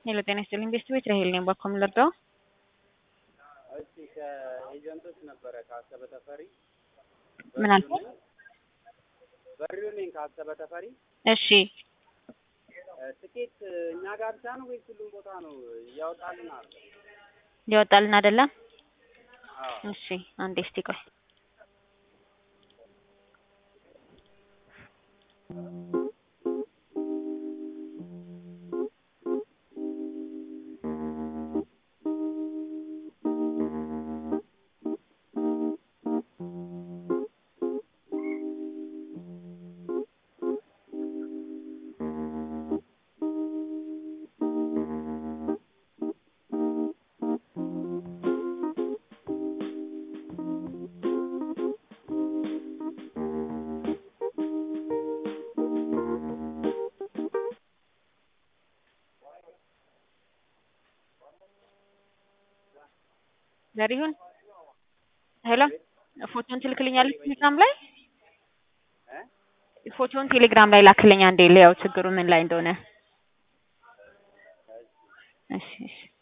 ሄሎ ጤና ይስጥልኝ ቤት ራሄል ነኝ ባኮም ልርዳው እሺ ከኤጀንቶች ነበረ ካሰበ ተፈሪ ምን አልከ በሪው ነኝ ካሰበ ተፈሪ እሺ ትኬት እኛ ጋር ብቻ ነው ወይስ ሁሉም ቦታ ነው ያወጣልን አይደለ አዎ እሺ አንዴ እስቲ ቆይ ዘሪሁን ሄሎ ፎቶን ትልክልኛለህ ቴሌግራም ላይ ፎቶን ቴሌግራም ላይ ላክልኝ አንዴ ለያው ችግሩ ምን ላይ እንደሆነ እሺ